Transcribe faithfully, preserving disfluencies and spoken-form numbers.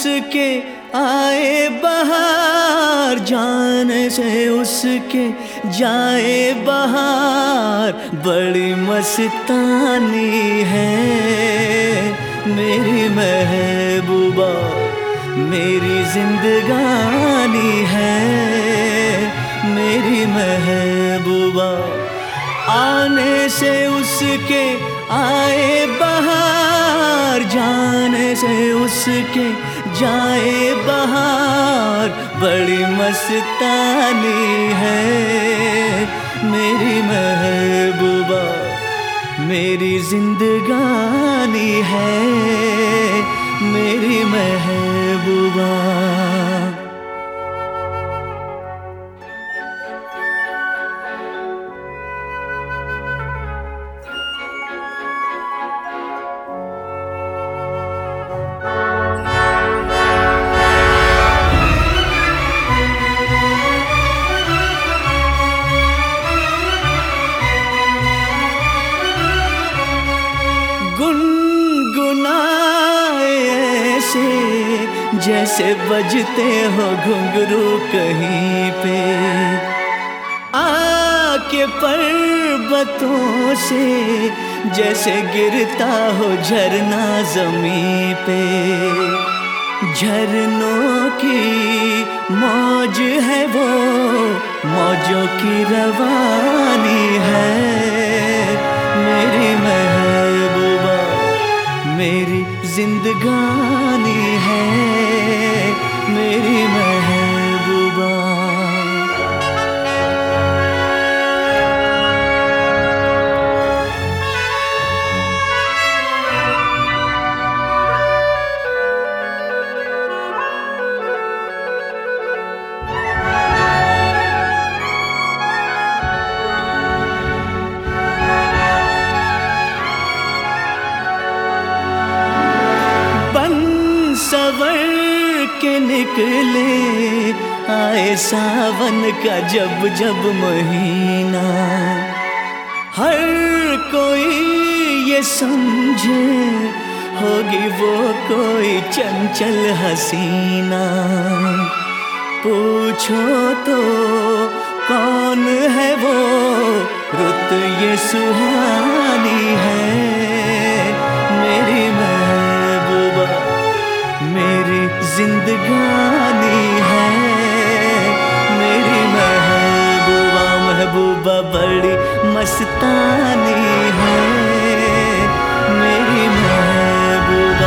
उसके आए बहार, जाने से उसके जाए बहार। बड़ी मस्तानी है मेरी महबूबा, मेरी जिंदगानी है मेरी महबूबा। आने से उसके आए बहार, जाने से उसके जाए बहार। बड़ी मस्तानी है मेरी महबूबा, मेरी जिंदगानी है मेरी महबूबा। गुनगुनाए ऐसे जैसे बजते हो घुंघरू कहीं पे, आके पर्वतों से जैसे गिरता हो झरना जमीन पे। झरनों की मौज है वो, मौजों की रवानी है मेरी महबूबा, मेरी जिंदगानी है मेरी महबूबा। सवर के निकले आए सावन का जब जब महीना, हर कोई ये समझे होगी वो कोई चंचल हसीना। पूछो तो कौन है वो, रुत ये सुहानी है मेरी महबूबा, मेरी जिंदगानी है मेरी महबूबा। महबूबा बड़ी मस्तानी है मेरी महबूबा।